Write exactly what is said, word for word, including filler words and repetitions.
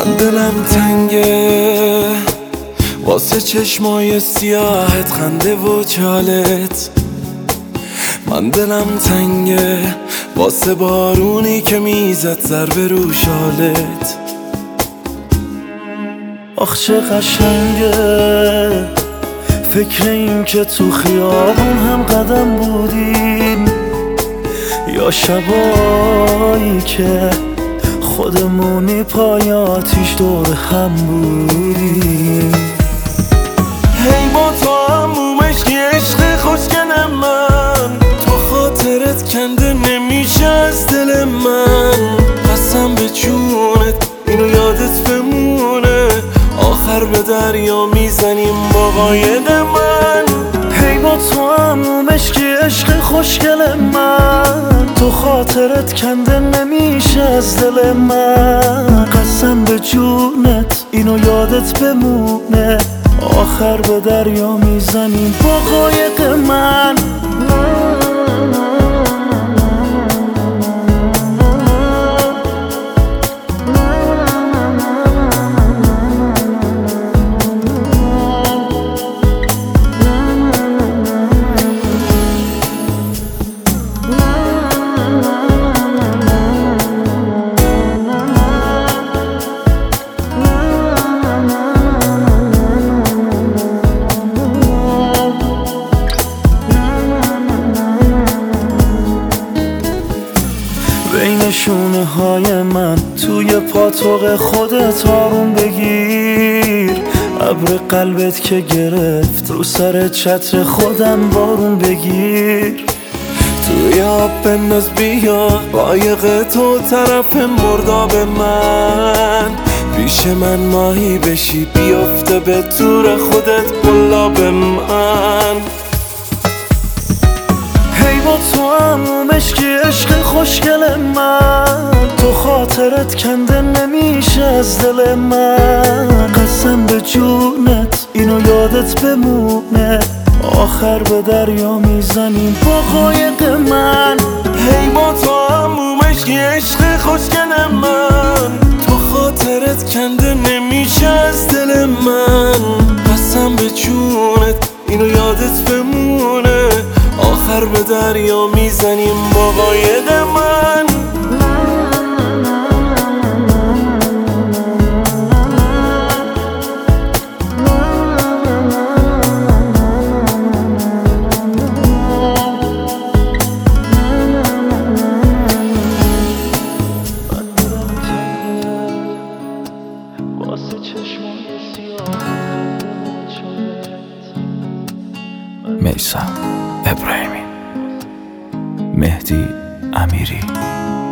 من دلم تنگه واسه چشمای سیاهت، خنده و چالت. من دلم تنگه واسه بارونی که میزد ضربه رو شالت. آخ چه قشنگه فکر این که تو خیابون هم قدم بودیم، یا شبایی که خودمونی پای آتیش دور هم بودیم. هی با تو همومش که عشق خوشگل من، تو خاطرت کنده نمیشه از دل من. قسم به جونت اینو یادت بمونه، آخر به دریا میزنیم با قاید من. هی با تو همومش که عشق خوشگل من، تو خاطرت کنده نمیشه از دل من. قسم به جونت اینو یادت بمونه، آخر به دریا میزنیم با قایق من. بین شونه های من توی پاتوق خودت آروم بگیر. ابر قلبت که گرفت رو سر چتر خودم بارون بگیر. توی آب بنداز بیا قایق تو طرف مرداب من، پیش من ماهی بشی بیفته به تور خودت قلاب من. هی با تو همومش که عشق خوشگل من، تو خاطرت کنده نمیشه از دل من. قسم به جونت اینو یادت بمونه، آخر به دریا میزنیم با قایق من. هی با تو همومش که عشق خوشگل من، تو خاطرت کنده نمیشه از دل من. قسم به جونت اینو یادت بمونه، آخر به دریا میزنیم با قاید من. میثم ابراهیمی، مهدی امیری.